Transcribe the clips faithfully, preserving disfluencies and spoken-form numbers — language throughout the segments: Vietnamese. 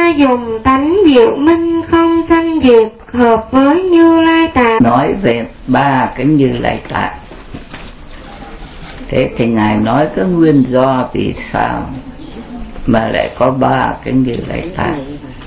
Ta dùng tánh diệu minh không sanh diệt, hợp với Như Lai Tạng. Nói về ba cái Như Lai Tạng. Thế thì Ngài nói cái nguyên do vì sao mà lại có ba cái Như Lai Tạng.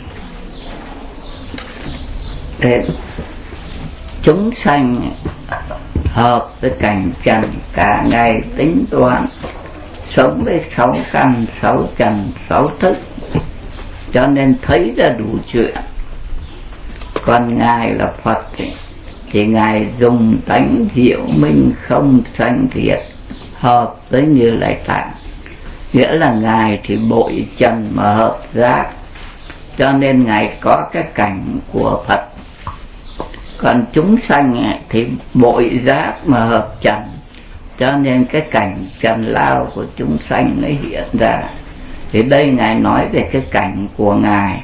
Thế chúng sanh hợp với cảnh trần, cả ngày tính toán, sống với sáu căn, sáu trần, sáu thức, cho nên thấy ra đủ chuyện. Còn Ngài là Phật thì, thì Ngài dùng tánh diệu minh không sanh diệt, hợp với Như Lai Tạng. Nghĩa là Ngài thì bội trần mà hợp giác, cho nên Ngài có cái cảnh của Phật. Còn chúng sanh thì bội giác mà hợp trần, cho nên cái cảnh trần lao của chúng sanh nó hiện ra. Thì đây Ngài nói về cái cảnh của Ngài.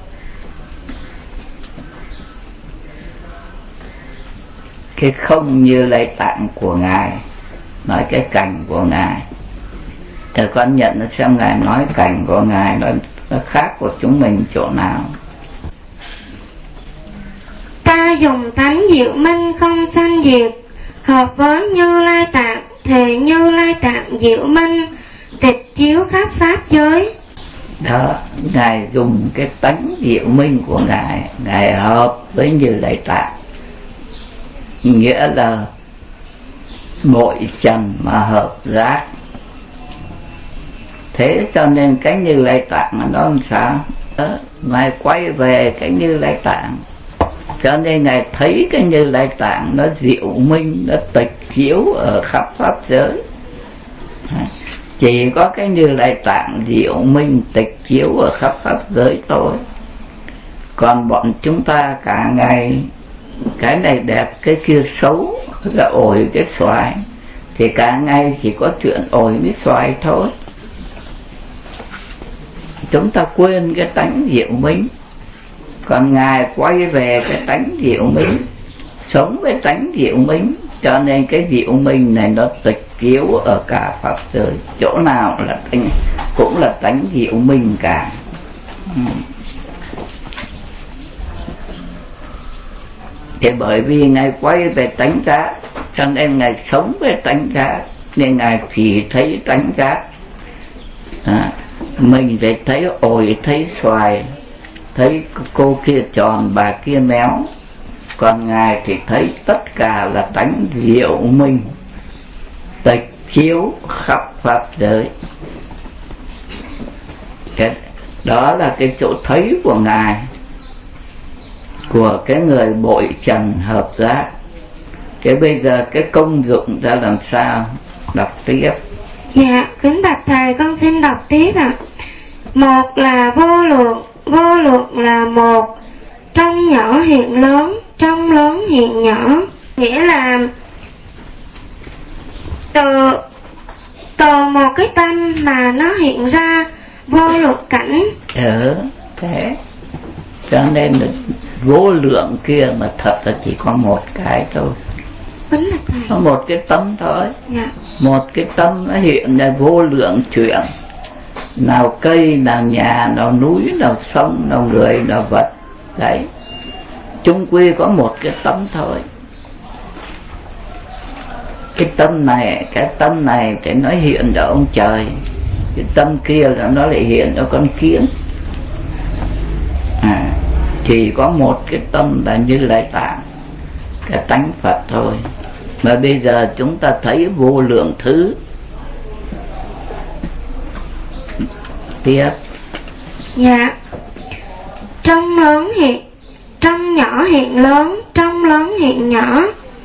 Cái không Như Lai Tạng của Ngài, nói cái cảnh của Ngài. Thì con nhận nó xem Ngài nói cảnh của Ngài nó, nó khác của chúng mình chỗ nào. Ta dùng tánh diệu minh không sanh diệt, hợp với Như Lai Tạng, thì Như Lai Tạng diệu minh tịch chiếu khắp pháp giới. Đó, Ngài dùng cái tánh diệu minh của Ngài, Ngài hợp với Như Lai Tạng, nghĩa là bội trần mà hợp giác. Thế cho nên cái Như Lai Tạng mà nó làm sao? Đó, Ngài quay về cái Như Lai Tạng, cho nên Ngài thấy cái Như Lai Tạng nó diệu minh, nó tịch chiếu ở khắp pháp giới. Chỉ có cái Như Lai Tạng diệu minh tịch chiếu ở khắp pháp giới thôi. Còn bọn chúng ta cả ngày cái này đẹp cái kia xấu, là ổi cái xoài, thì cả ngày chỉ có chuyện ổi với xoài thôi. Chúng ta quên cái tánh diệu minh. Còn Ngài quay về cái tánh diệu minh, sống với tánh diệu minh, cho nên cái diệu minh này nó tịch chiếu ở cả pháp giới, chỗ nào là tánh, cũng là tánh diệu minh cả. Thì bởi vì Ngài quay về tánh giác, cho nên Ngài sống với tánh giác, nên Ngài chỉ thấy tánh giác. À, mình phải thấy ổi, thấy xoài, thấy cô kia tròn, bà kia méo. Còn Ngài thì thấy tất cả là tánh diệu minh, tịch chiếu khắp pháp giới. Đó là cái chỗ thấy của Ngài, của cái người bội trần hợp giác. Cái bây giờ cái công dụng ra làm sao? Đọc tiếp. Dạ, kính bạch thầy, con xin đọc tiếp ạ. Một là vô lượng, vô lượng là một, trong nhỏ hiện lớn, trong lớn hiện nhỏ. Nghĩa là từ từ một cái tâm mà nó hiện ra vô lượng cảnh. Ừ, thế cho nên là vô lượng kia mà thật là chỉ có một cái thôi. Kính bạch thầy, có một cái tâm thôi. Dạ. Một cái tâm nó hiện ra vô lượng chuyện, nào cây, nào nhà, nào núi, nào sông, nào người, nào vật. Đấy, chung quy có một cái tâm thôi. Cái tâm này, cái tâm này thì nó hiện ra ông trời, cái tâm kia là nó lại hiện ra con kiến. À, chỉ có một cái tâm là Như Lai Tạng, cái tánh Phật thôi. Mà bây giờ chúng ta thấy vô lượng thứ. Tiếp. Dạ. Trong lớn hiện, trong nhỏ hiện lớn, trong lớn hiện nhỏ.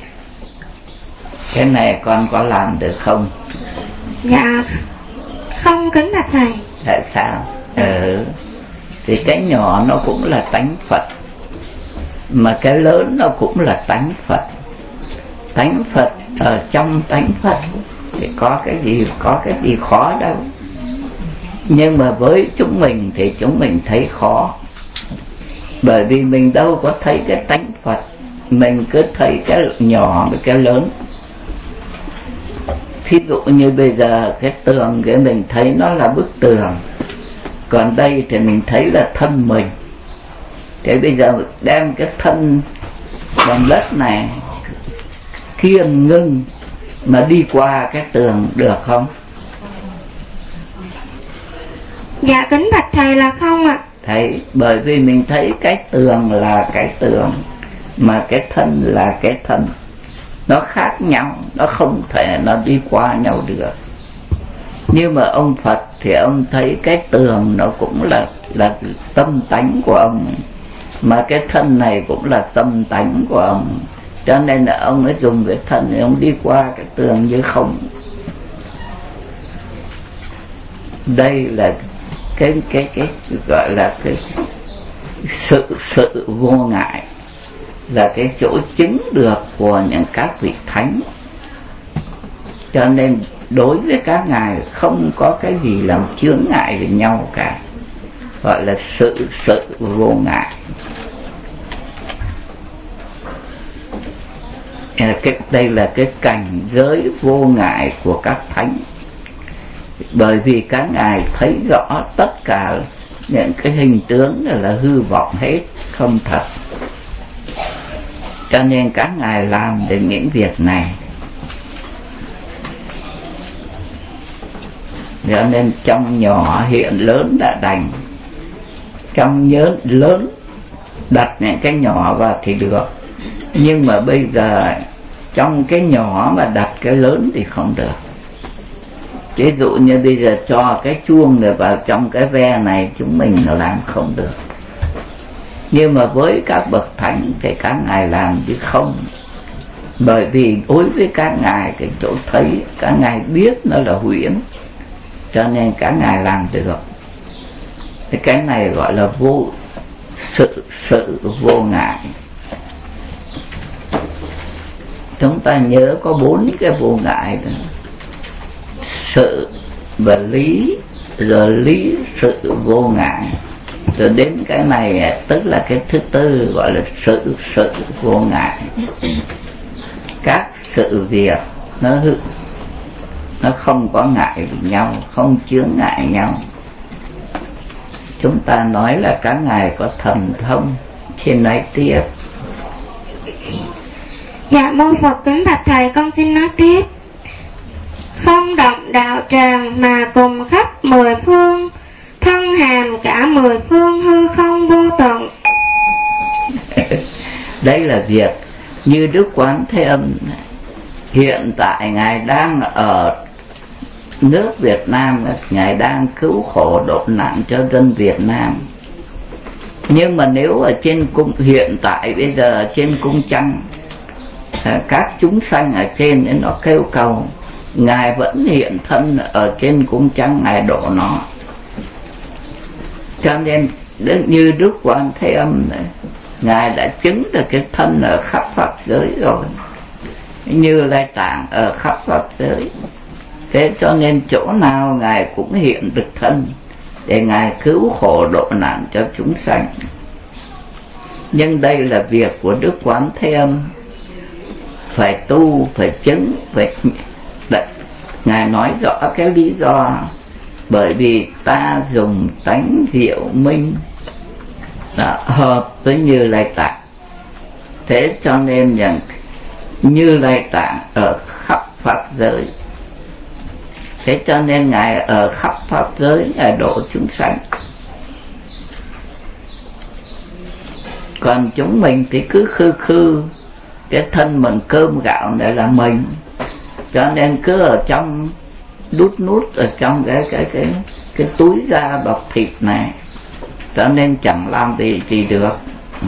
Cái này con có làm được không? Dạ không, kính bạch thầy. Tại sao? Ừ, thì cái nhỏ nó cũng là tánh Phật, mà cái lớn nó cũng là tánh Phật. Tánh Phật ở trong tánh Phật thì có cái gì, có cái gì khó đâu. Nhưng mà với chúng mình thì chúng mình thấy khó, bởi vì mình đâu có thấy cái tánh Phật, mình cứ thấy cái nhỏ với cái lớn. Thí dụ như bây giờ cái tường cái mình thấy nó là bức tường, Còn đây thì mình thấy là thân mình. Thế bây giờ đem cái thân bằng đất này kiên ngưng mà đi qua cái tường được không? Dạ kính bạch thầy là không ạ. Thấy, bởi vì mình thấy cái tường là cái tường, mà cái thân là cái thân, nó khác nhau, nó không thể nó đi qua nhau được. Nhưng mà ông Phật thì ông thấy cái tường nó cũng là là tâm tánh của ông, mà cái thân này cũng là tâm tánh của ông, cho nên là ông ấy dùng cái thân để ông đi qua cái tường như không. Đây là cái cái cái gọi là cái sự sự vô ngại, là cái chỗ chứng được của những các vị thánh. Cho nên đối với các ngài không có cái gì làm chướng ngại với nhau cả, gọi là sự sự vô ngại. Cái, đây là cái cảnh giới vô ngại của các thánh, bởi vì các ngài thấy rõ tất cả những cái hình tướng là hư vọng hết, không thật, cho nên các ngài làm được những việc này. Cho nên trong nhỏ hiện lớn đã đành, trong nhớ lớn đặt những cái nhỏ vào thì được, nhưng mà bây giờ trong cái nhỏ mà đặt cái lớn thì không được. Ví dụ như bây giờ cho cái chuông này vào trong cái ve này, chúng mình nó làm không được. Nhưng mà với các bậc thánh thì các ngài làm chứ không. Bởi vì đối với các ngài cái chỗ thấy, các ngài biết nó là huyễn, cho nên các ngài làm được. Cái này gọi là vô sự sự vô ngại. Chúng ta nhớ có bốn cái vô ngại đó: sự và lý, rồi lý sự vô ngại, rồi đến cái này tức là cái thứ tư, gọi là sự sự vô ngại. Các sự việc nó nó không có ngại với nhau, không chướng ngại nhau. Chúng ta nói là các ngài có thần thông. Xin nói tiếp. Dạ mô Phật, kính bạch thầy, con xin nói tiếp. Không động đạo tràng mà cùng khắp mười phương, thân hàm cả mười phương hư không vô tận. Đây là việc như Đức Quán Thế Âm hiện tại ngài đang ở nước Việt Nam, ngài đang cứu khổ độ nạn cho dân Việt Nam. Nhưng mà nếu ở trên cung hiện tại bây giờ ở trên cung trăng, các chúng sanh ở trên ấy nó kêu cầu, ngài vẫn hiện thân ở trên cung trăng, ngài độ nó. Cho nên như Đức Quán Thế Âm này, ngài đã chứng được cái thân ở khắp pháp giới rồi, Như Lai Tạng ở khắp pháp giới. Thế cho nên chỗ nào ngài cũng hiện được thân để ngài cứu khổ độ nạn cho chúng sanh. Nhưng đây là việc của Đức Quán Thế Âm, phải tu, phải chứng, phải đấy. Ngài nói rõ cái lý do, bởi vì ta dùng tánh diệu minh đã hợp với Như Lai Tạng. Thế cho nên rằng Như Lai Tạng ở khắp pháp giới. Thế cho nên ngài ở khắp pháp giới, ngài độ chúng sanh. Còn chúng mình thì cứ khư khư cái thân mình cơm gạo này là mình, cho nên cứ ở trong đút nút ở trong cái cái cái cái túi da bọc thịt này, cho nên chẳng làm gì gì được. Ừ.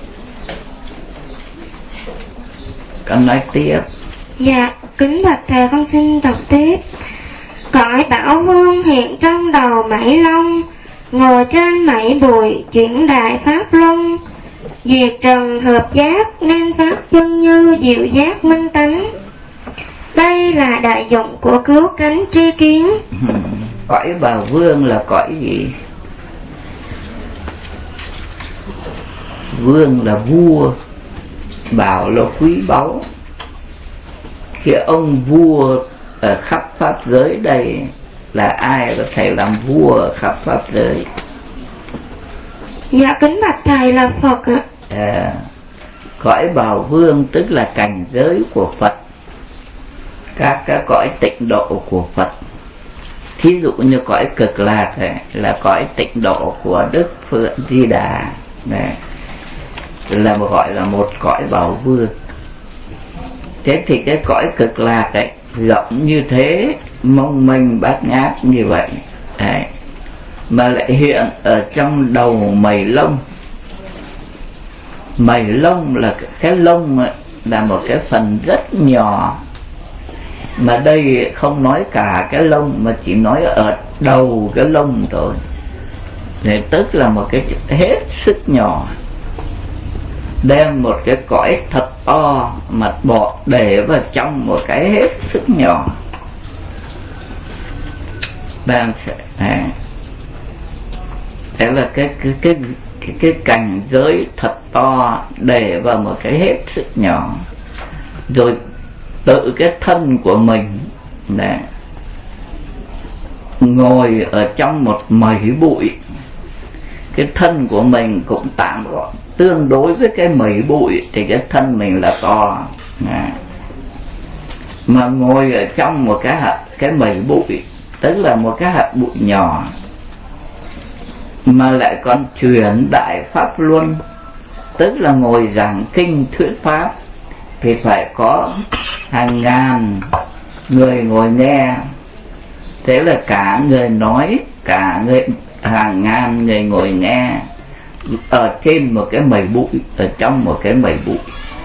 Con nói tiếp. Dạ, kính bạch thầy, con xin đọc tiếp. Cõi Bảo Vương hiện trong đầu Mảy Long, ngồi trên mảy bụi chuyển đại pháp luân, diệt trần hợp giác nên pháp chân như diệu giác minh tánh. Đây là đại dụng của cứu cánh tri kiến. Cõi Bảo Vương là cõi gì? Vương là vua, bảo là quý báu. Khi ông vua ở khắp pháp giới đây là ai có thể làm vua khắp pháp giới? Dạ kính bạch thầy là Phật ạ. À, cõi Bào Vương tức là cảnh giới của Phật, các cái cõi tịnh độ của Phật. Thí dụ như cõi Cực Lạc này, là cõi tịnh độ của Đức Phượng Di Đà này, là một gọi là một cõi Bào Vương. Thế thì cái cõi Cực Lạc ấy rộng như thế, mong manh bát ngát như vậy đấy, mà lại hiện ở trong đầu mày lông. Mày lông là cái lông ấy, là một cái phần rất nhỏ, mà đây không nói cả cái lông mà chỉ nói ở đầu cái lông thôi. Thì tức là một cái hết sức nhỏ, đem một cái cõi thật to mà bỏ để vào trong một cái hết sức nhỏ. Bạn sẽ à, thế là cái cái cái cái, cái cảnh giới thật to để vào một cái hết sức nhỏ. Rồi tự cái thân của mình này, ngồi ở trong một mẩy bụi. Cái thân của mình cũng tạm gọi tương đối với cái mẩy bụi thì cái thân mình là to à. Mà ngồi ở trong một cái hạt cái mẩy bụi, tức là một cái hạt bụi nhỏ, mà lại còn truyền đại pháp luân, tức là ngồi giảng kinh thuyết pháp, thì phải có hàng ngàn người ngồi nghe. Thế là cả người nói, cả người hàng ngàn người ngồi nghe ở trên một cái mẩy bụi, ở trong một cái mẩy bụi.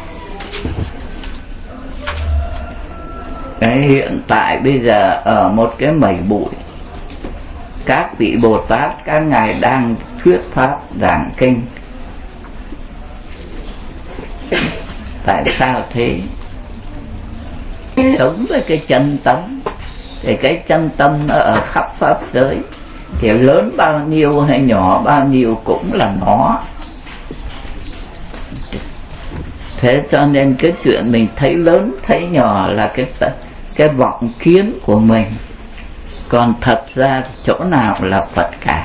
Cái hiện tại bây giờ ở một cái mẩy bụi, các vị Bồ Tát các ngài đang thuyết pháp giảng kinh. Tại sao thế? Sống với cái chân tâm, thì cái chân tâm nó ở khắp pháp giới, thì lớn bao nhiêu hay nhỏ bao nhiêu cũng là nó. Thế cho nên cái chuyện mình thấy lớn thấy nhỏ là cái cái vọng kiến của mình, còn thật ra chỗ nào là Phật cả.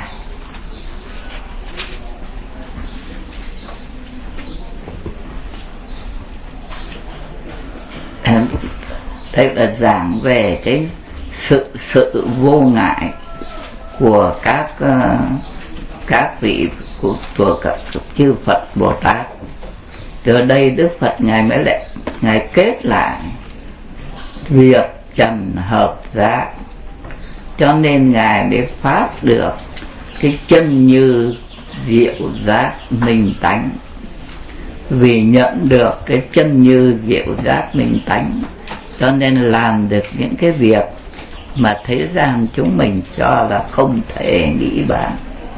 Thế là giảng về cái sự sự vô ngại của các uh, các vị của, của các chư Phật Bồ Tát. Từ đây Đức Phật ngài mới lại ngài kết lại việc trần hợp giác, cho nên ngài mới phát được cái chân như diệu giác minh tánh. Vì nhận được cái chân như diệu giác minh tánh, cho nên làm được những cái việc mà thế gian chúng mình cho là không thể nghĩ bàn.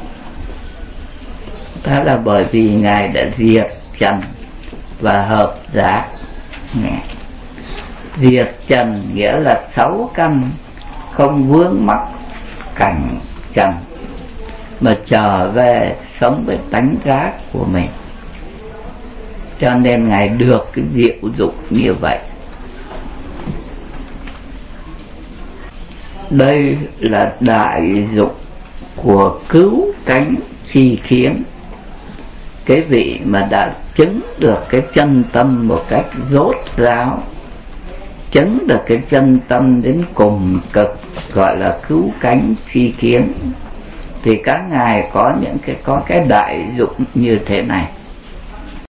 Đó là bởi vì ngài đã diệt trần và hợp giác. Diệt trần nghĩa là sáu căn không vướng mắc cảnh trần, mà trở về sống với tánh giác của mình. Cho nên ngài được cái diệu dụng như vậy. Đây là đại dụng của cứu cánh chi kiến. Cái vị mà đã chứng được cái chân tâm một cách rốt ráo, chứng được cái chân tâm đến cùng cực, gọi là cứu cánh chi kiến, thì các ngài có những cái có cái đại dụng như thế này.